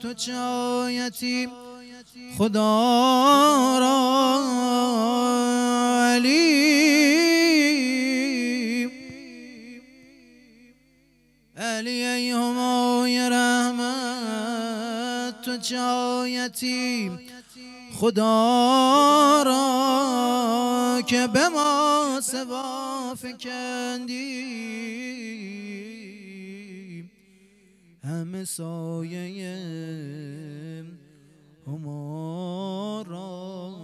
تو چایتی خدا را علی ای همای رحمت تو چایتی خدا را که به ما سوا فکندی همه سایه همارا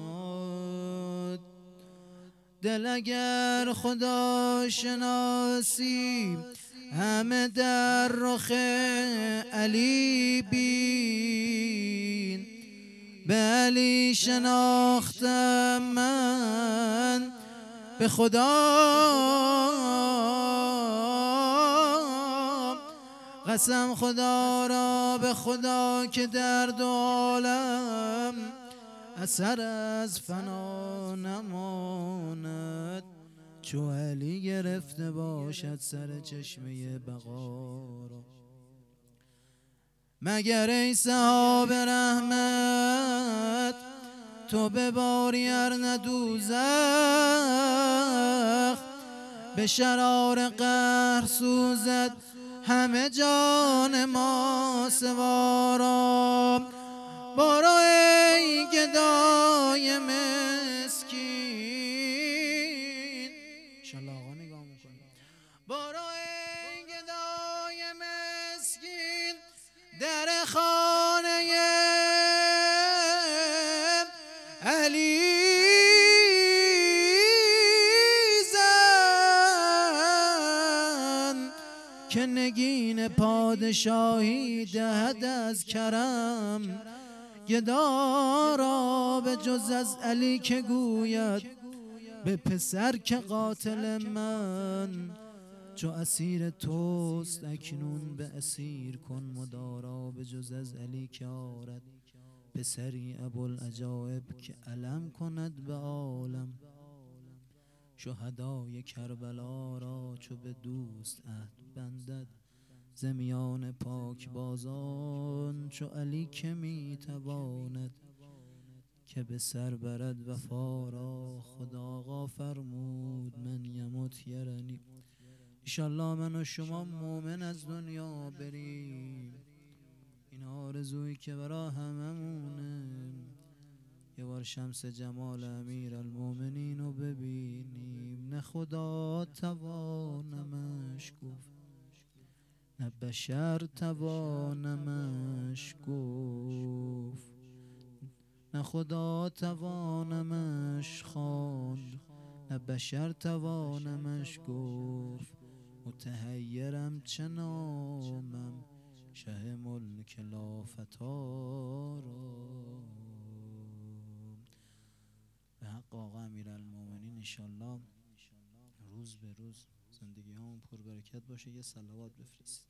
دل اگر خدا شناسی همه در رخ علی بین به علی شناختم من به خدا قسم خدا را به خدا که در دو عالم اثر از فنا نماند چو علی گرفته باشد سر چشمه بقا را مگر ای صحاب رحمت تو بباری ار نه دوزخ به شرار قهر سوزد همه جان ما سوارا برو ای گدای مسکین انشالله آقا نگاه میکنه برو ای گدای مسکین در خانه علی زن که نگین پادشاهی دهد از کرم گدا را به جز از علی که گوید به پسر که قاتل من چو اسیر توست اکنون به اسیر کن مدارا به جز از علی که آرد پسری ابوالعجایب که علم کند به عالم شهدای کربلا را چو به دوست عهد بندد ز میان پاکبازان چو علی که میتواند که به سر برد وفا را خدا آقا فرمود من یمت یرنی انشالله من و شما مومن از دنیا بریم این آرزویی که برا هممونه یه بار شمس جمال امیر المومنین رو ببینیم نه خدا توانمش گفت نه بشر توانمش گفت نه خدا توانمش خواند نه بشر توانمش گفت متحیرم چه نامم شه ملک لافتارا به حق آقا امیرالمومنین انشالله روز به روز زندگی همون پر برکت باشه یه صلوات بفرست